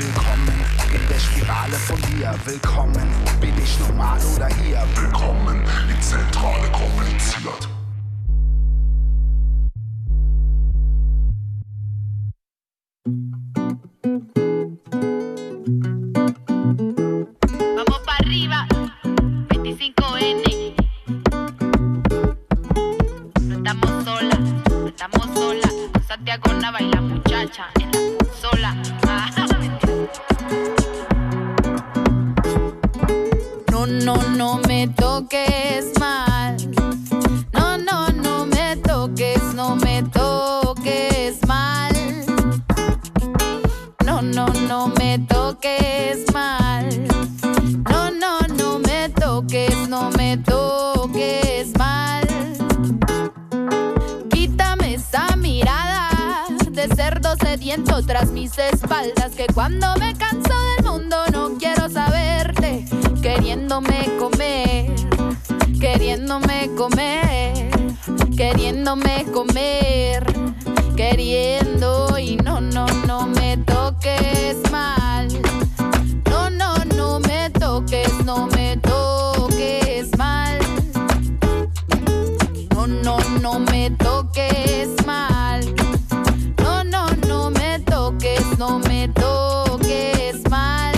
Willkommen in der Spirale von dir. Willkommen, bin ich normal oder hier? Willkommen in Zentrale kompliziert. Vamos para arriba, 25N. No estamos solas, no estamos solas. Santiago Nava y la muchacha en la consola. No, no, no me toques mal. No, no, no me toques, no me toques mal. No, no, no me toques mal. No, no, no me toques, no me toques mal. Quítame esa mirada de cerdo sediento tras mis espaldas, que cuando me canso del mundo no quiero saberte, queriéndome comer, queriéndome comer, queriéndome comer, queriendo. Y no, no, no me toques mal. No, no, no me toques, no me toques mal. No, no, no me toques mal. No, no, no me toques, no me toques mal.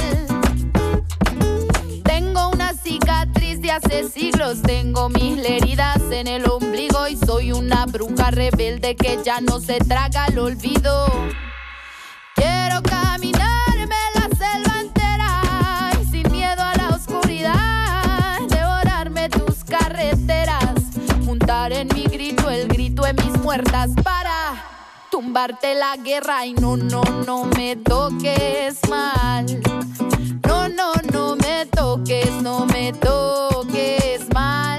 Tengo una cicatriz de hace siglos, tengo mil heridas en el ombligo y soy una bruja rebelde que ya no se traga el olvido. Quiero caminarme la selva entera y sin miedo a la oscuridad, devorarme tus carreteras, juntar en mi grito el grito de mis muertas para tumbarte la guerra. Y no, no, no me toques mal. No, no, no me toques, no me toques mal.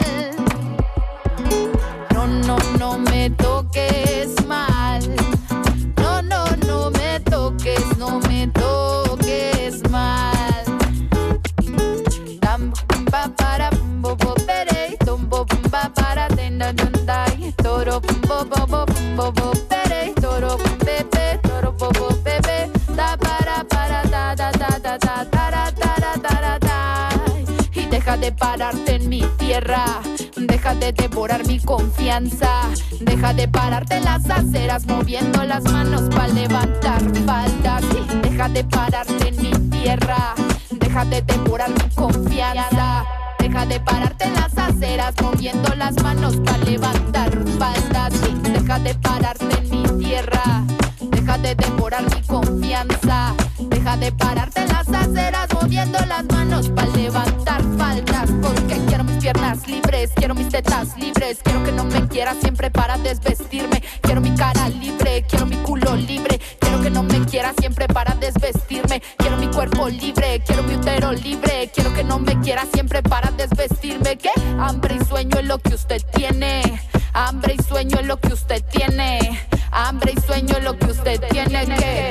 No, no, no me toques mal. No, no, no me toques, no me toques mal. Tam pa para bo bo pere, tom bo pa para tenda dai, toro bo bo bo bo bo pere, toro pepe, toro bo bo pepe, da para da da da da da da da da da. Y deja de pararte en mi tierra, deja de devorar mi confianza, deja de pararte en las aceras moviendo las manos para levantar faldas. Y deja de pararte en mi tierra, deja de devorar mi confianza, deja de pararte en las aceras moviendo las manos para levantar faldas. Y deja de pararte en mi tierra, deja de devorar mi confianza, deja de pararte en las aceras moviendo las manos para levantar faldas. Porque quiero mis piernas libres, quiero mis tetas libres, quiero que no me quieras siempre para desvestirme, quiero mi cara libre, quiero mi culo libre, quiero que no me quieras siempre para desvestirme, quiero mi cuerpo libre, quiero mi útero libre, quiero que no me quieras siempre para desvestirme. ¿Qué? Hambre y sueño es lo que usted tiene, hambre y sueño es lo que usted tiene, hambre y sueño es lo que usted tiene. ¿Qué?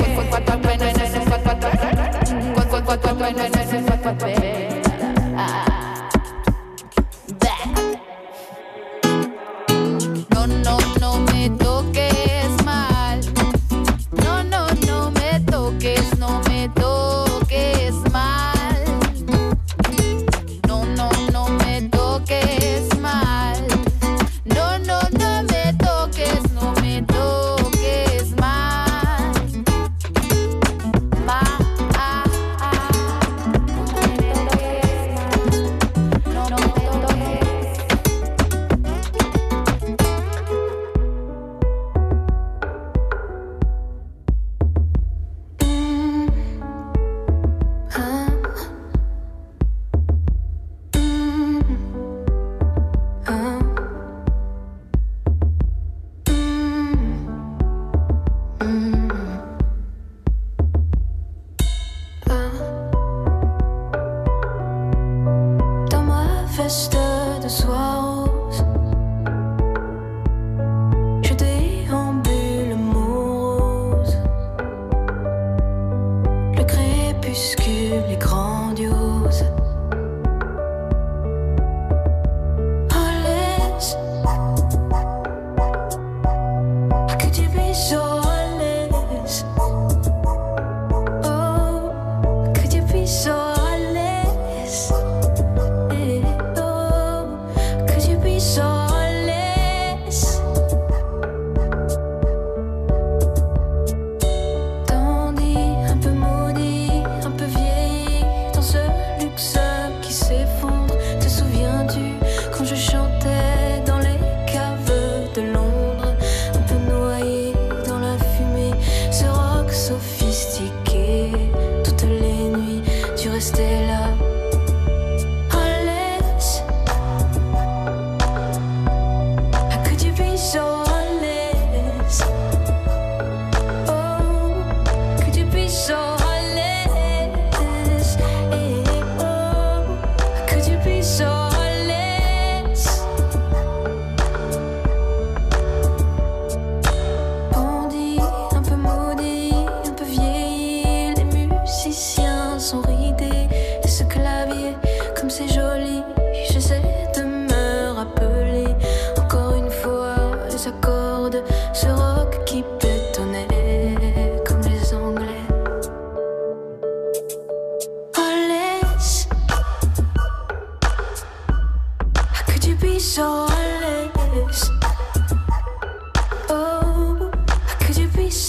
No, no, no me toques mal. No, no, no me toques, no me toques mal. No, no, no me toques mal. No, no, no me toques, no me toques mal.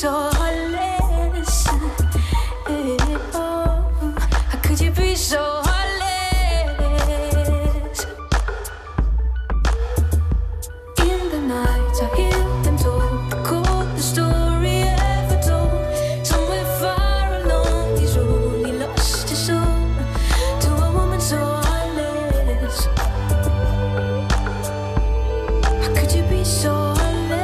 so heartless? Oh, how could you be so heartless? In the night I hear them talk, the coldest story ever told. Somewhere far along he's only lost his soul to a woman so heartless. How could you be so heartless?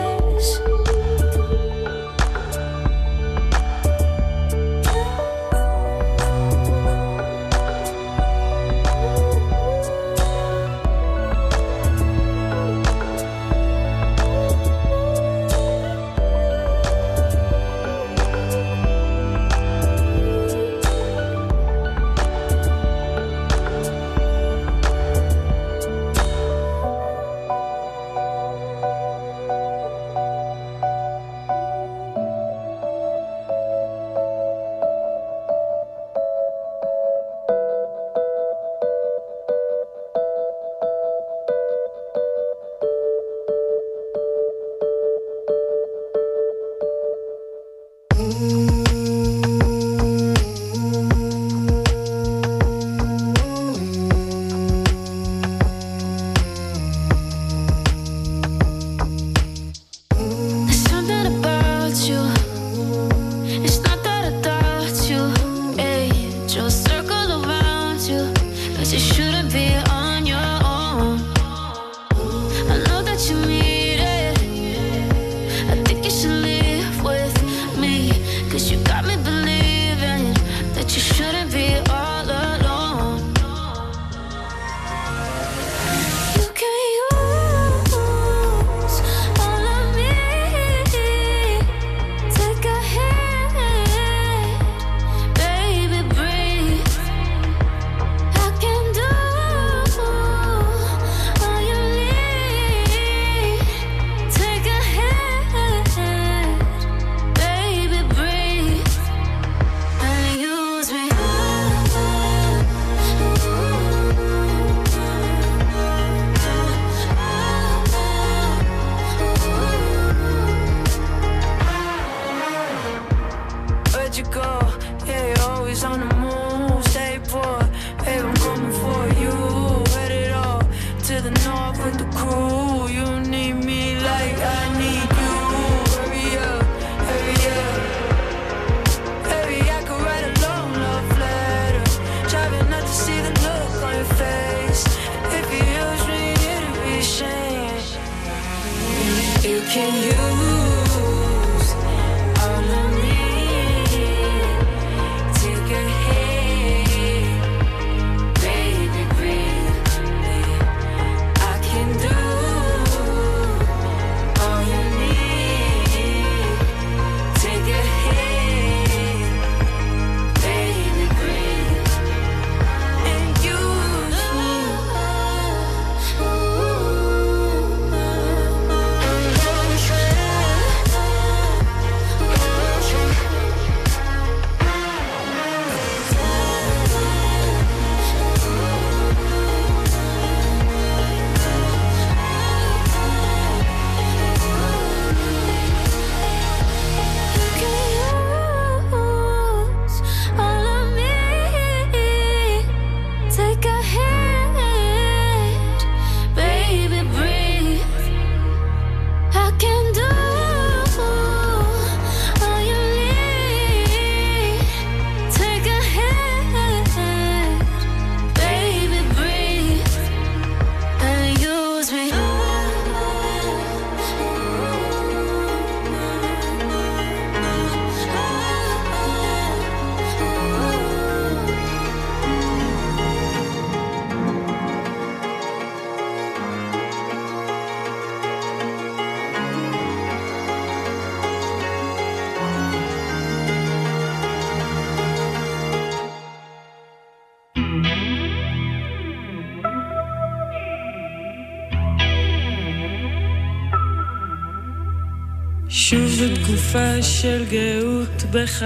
שוב בתקופה של גאות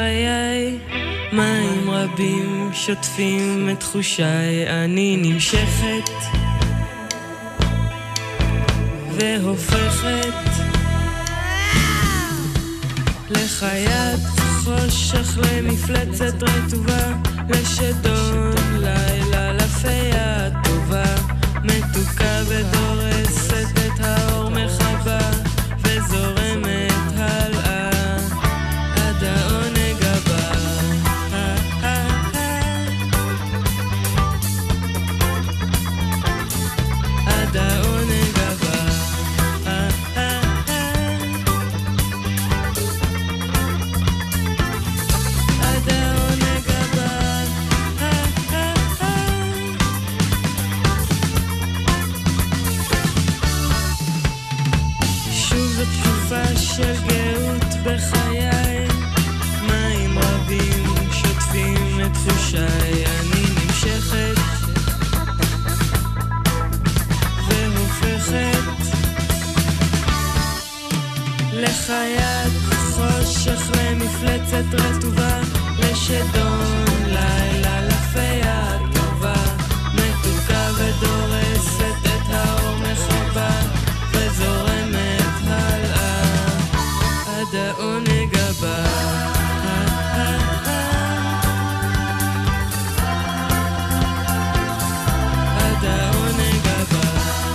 בחיי, מים רבים שוטפים את תחושיי, אני נמשכת והופכת לחייט חושך למפלצת רטובה, לשדון לילה לפיה טובה, מתוקה ודורסת את האור מחבה וזורמת הלאה עד העונג הבא. עד העונג הבא. עד העונג הבא. שוב התקופה של גאות בחיי, מים רבים שוטפים את תחושיי, אני נמשכת לחיית חושך למפלצת רטובה, לשדון לילה לפיה טובה, מתוקה ודורסת את האור מחבה וזורמת הלאה עד העונג הבא. עד העונג הבא.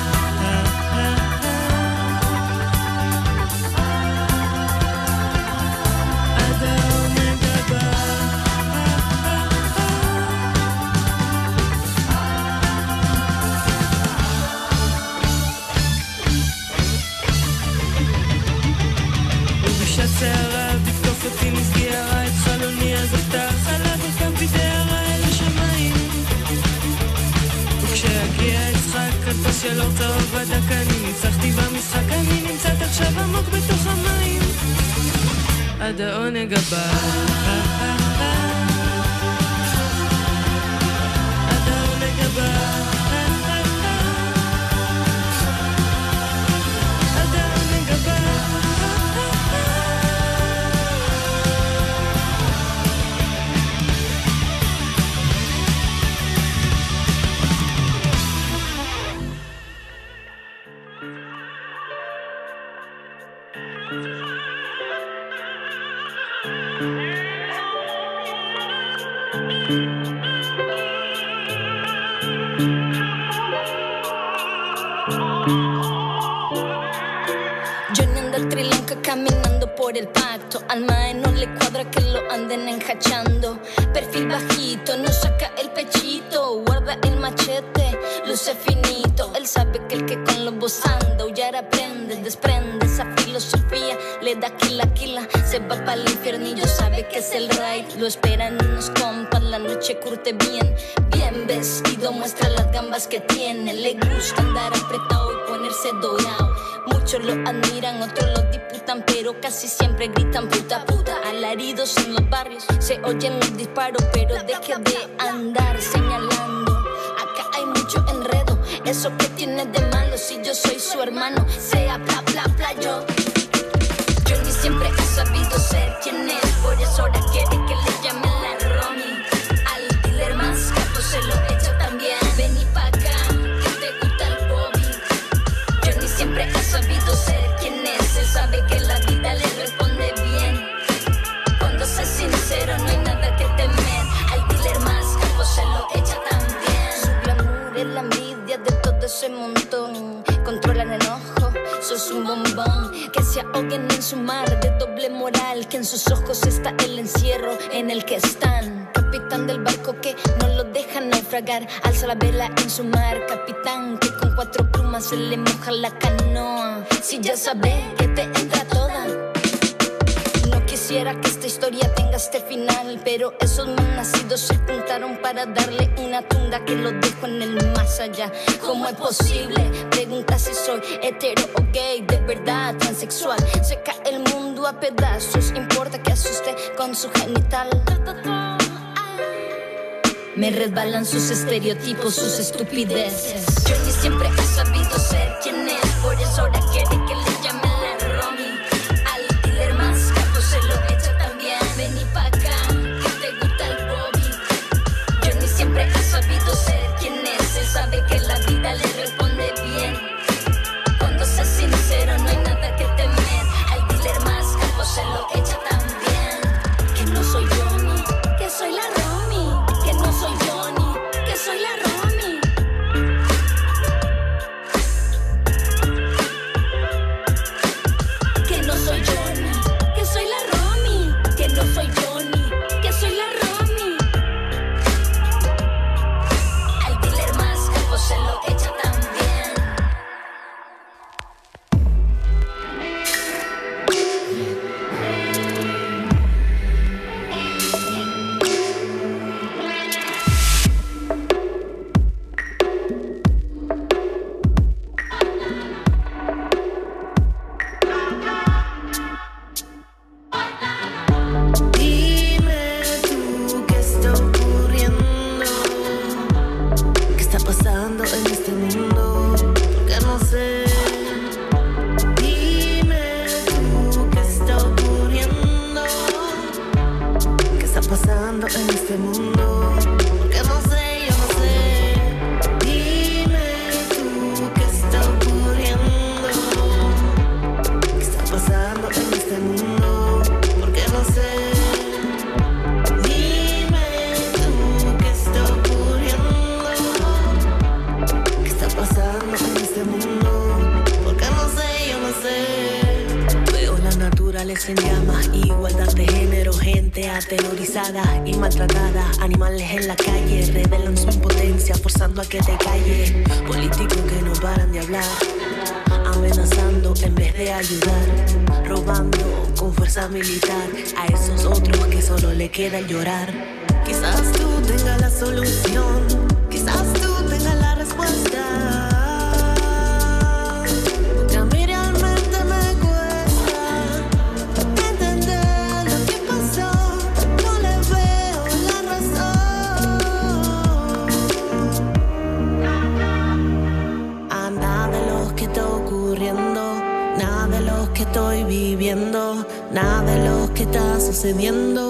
שערה תקטוף אותי מסגירה את חלוני, אז אפתח עליו וקם בידרה אל השמיים, וכשהגיע יצחק כרטוס של אור צהוב בדק, אני ניצחתי במשחק, אני נמצאת עכשיו עמוק בתוך המים עד העונג הבא. עד העונג הבא. Johnny anda en Sri Lanka caminando por el pacto. Al mae no le cuadra que lo anden enjachando. Perfil bajito, no saca el pechito, guarda el machete, luce finito. Él sabe que el que con lobos anda huyar aprende, desprende esa filosofía, le da quila, se va pa'l infiernillo, sabe que es el ride. Lo esperan unos compas, la noche curte bien, bien vestido, muestra las gambas que tiene. Le gusta andar apretado y ponerse dorado. Muchos lo admiran, otros lo disputan, pero casi siempre gritan puta, puta. Alaridos en los barrios, se oyen los disparos, pero deje de andar señalando. Acá hay mucho enredo, eso que tiene de malo si yo soy su hermano. Sea bla bla bla yo ni siempre he sabido ser quien es, por eso ahora quiere que le llamen la Romy. Al dealer más capo se lo echa también. Vení pa' acá, que te gusta el Bobby. Yo ni siempre he sabido ser quien es, él sabe que la vida le responde bien. Cuando se sincero no hay nada que temer, al dealer más capo se lo echa también. Su glamour es la envidia de todo ese montón, controlan el enojo, sos un bombón. Que se ahoguen en su mar de doble moral, que en sus ojos está el encierro en el que están. Capitán del barco que no lo deja naufragar, alza la vela en su mar. Capitán que con 4 plumas se le moja la canoa. Si ya sabe que te entra toda. No quisiera que esta historia tenga este final, pero esos mal nacidos se juntaron para darle una tunda que lo dejo en el más allá. ¿Cómo es posible? Pregunta si soy hetero o gay, de verdad transexual. Se cae el mundo a pedazos, importa que asuste con su genital. Me resbalan sus estereotipos, sus estupideces. Yo ni siempre he sabido ser quien es, por eso ahora quiere que le llamen la Romy. Al dealer más capo se lo echa también. Vení pa' acá, que te gusta el Bobby. Yo ni siempre he sabido ser quien es, él sabe que la vida le responde bien. Cuando sea sincero no hay nada que temer, al dealer más capo se lo echa también. pasando en este mundo? Porque no sé, yo no sé. Dime tú qué está ocurriendo, qué está pasando en este mundo. Porque no sé. Dime tú qué está ocurriendo, qué está pasando en este mundo. Porque no sé, yo no sé. Veo la naturaleza en llamas, igualdad de género, gente aterrorizada y maltratada, animales en la calle revelan su impotencia, forzando a que te calles, políticos que no paran de hablar, amenazando en vez de ayudar, robando con fuerza militar a esos otros que solo le queda llorar. Quizás tú tengas la solución, quizás tú tengas la respuesta. Que estoy viviendo, nada de lo que está sucediendo,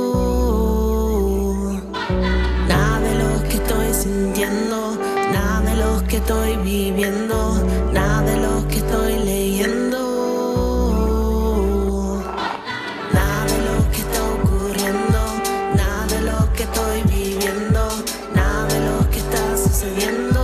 nada de lo que estoy sintiendo, nada de lo que estoy viviendo, nada de lo que estoy leyendo, nada de lo que está ocurriendo, nada de lo que estoy viviendo, nada de lo que está sucediendo.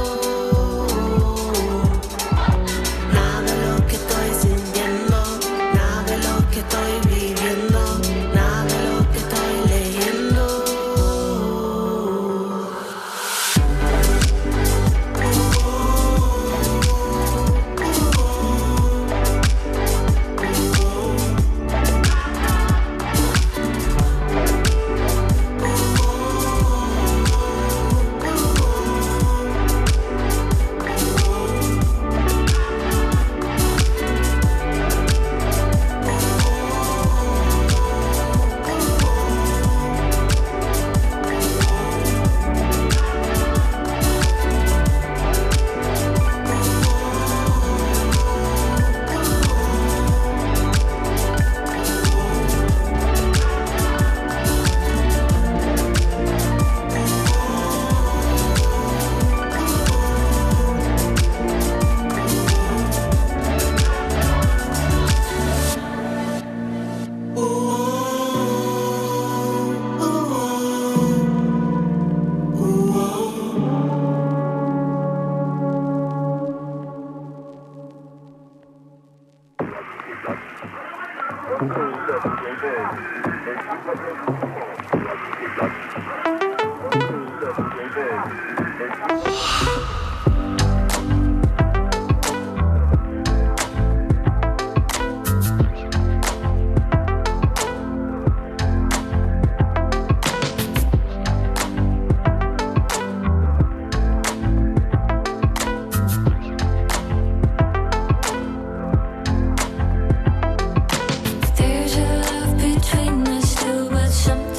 There's a love between us two, but something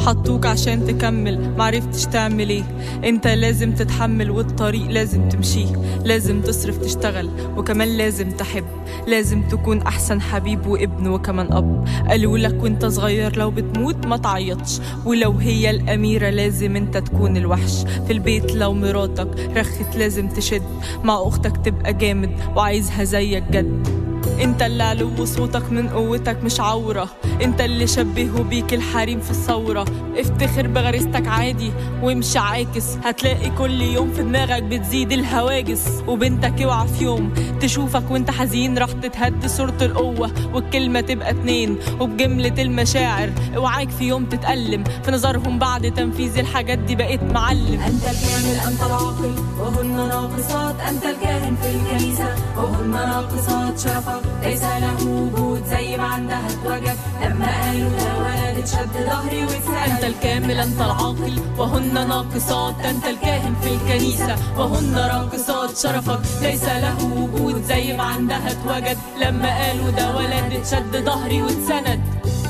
حطوك عشان تكمل معرفتش تعمل ايه. انت لازم تتحمل والطريق لازم تمشيه. لازم تصرف تشتغل وكمان لازم تحب. لازم تكون احسن حبيب وابن وكمان اب. قالوا لك وانت صغير لو بتموت ما تعيطش، ولو هي الاميرة لازم انت تكون الوحش. في البيت لو مراتك رخت لازم تشد، مع اختك تبقى جامد وعايزها زيك جد. انت اللي علو صوتك من قوتك مش عورة. انت اللي شبهوا بيك الحريم في الثورة. افتخر بغريزتك عادي وامشي عاكس، هتلاقي كل يوم في دماغك بتزيد الهواجس. وبنتك اوعى في يوم تشوفك وانت حزين راح تتهد صورة القوة والكلمة تبقى 2. وبجملة المشاعر اوعاك في يوم تتألم، في نظرهم بعد تنفيذ الحاجات دي بقيت معلم. أنت الكامل أنت العاقل وهن ناقصات. أنت الكاهن في الكنيسة وهن ناقصات. شرفك ليس له وجود زي ما عندها اتوجد لما قالوا ده ولد اتشد ظهري واتسند. أنت الكامل أنت العاقل وهن ناقصات. أنت الكاهن في الكنيسة وهن راقصات. شرفك ليس له وجود زي ما عندها اتوجد لما قالوا ده ولد اتشد ظهري واتسند.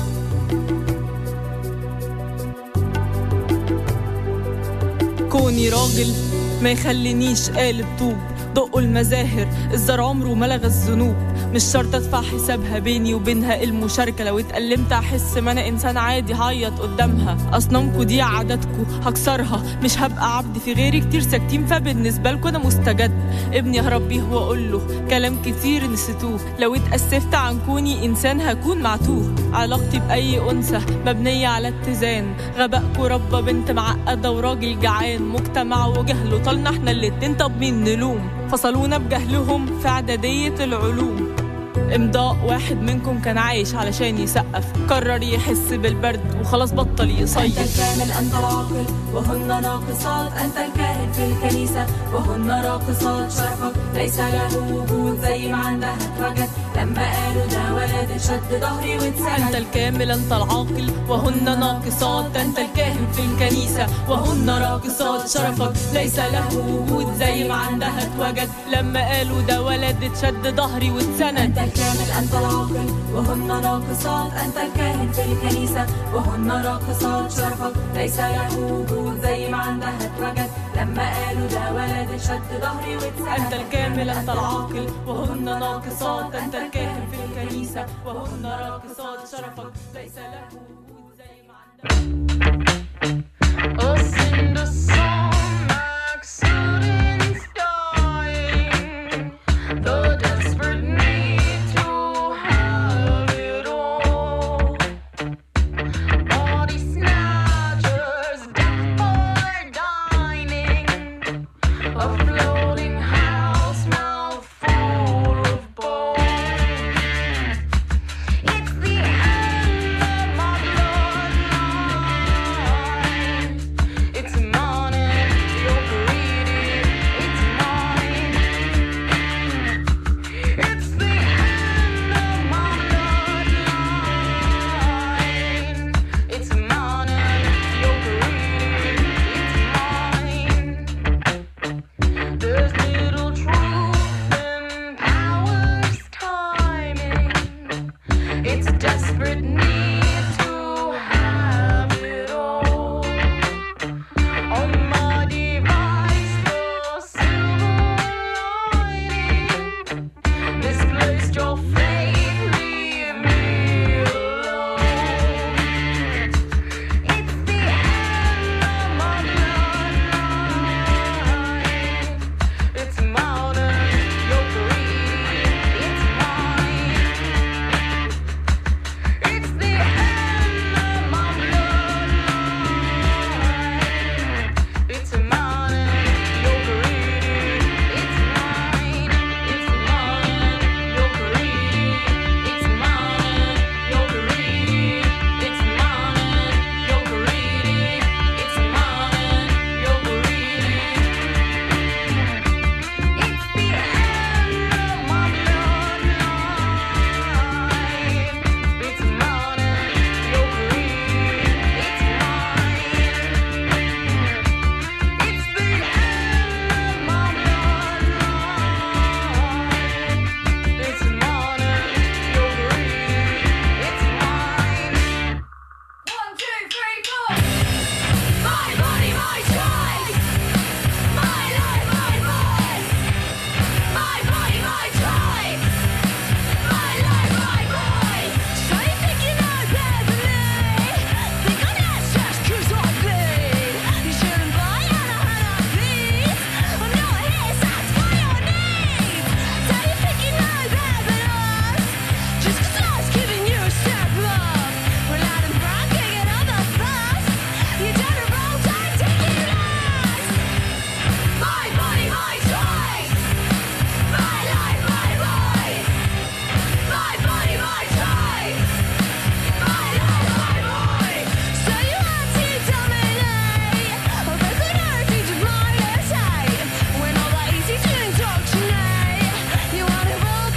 كوني راجل ما يخلينيش قالب طوب. دقوا المزاهر الزر عمره ما لغى الذنوب. مش شرط ادفع حسابها بيني وبينها المشاركة. لو اتألمت احس ما انا انسان عادي هعيط قدامها. اصنامكو دي عاداتكو هكسرها، مش هبقى عبد في غيري كتير ساكتين فبالنسبة لكو انا مستجد. ابني هربيه واقول له كلام كتير نسيتوه. لو اتأسفت عن كوني انسان هكون معتوه. علاقتي باي انثى مبنية على اتزان. غباءكو ربى بنت معقدة وراجل جعان. مجتمع وجهله طالنا احنا الاتنين طب مين نلوم؟ فصلونا بجهلهم في اعدادية العلوم. امضاء واحد منكم كان عايش علشان يسقف، قرر يحس بالبرد وخلاص بطل يصيف. أنت الكامل أنت العاقل وهن ناقصات. أنت الكاهن في الكنيسة وهن راقصات. شرفك ليس له وجود زي ما عندها اتوجد لما قالوا ده ولد اتشد ظهري واتسند. أنت الكامل أنت العاقل وهن ناقصات. أنت الكاهن في الكنيسة وهن راقصات. شرفك ليس له وجود زي ما عندها اتوجد لما قالوا ده ولد اتشد ظهري واتسند. الكامل أنت العاقل وهن ناقصات. أنت الكاهن في الكنيسة وهن راقصات. شرفك ليس له وجود زي ما عندها اتوجد لما قالوا ده ولد اتشد ظهري واتسند. أنت الكامل أنت العاقل وهن ناقصات. أنت الكاهن في الكنيسة وهن راقصات. شرفك ليس له وجود زي ما عندها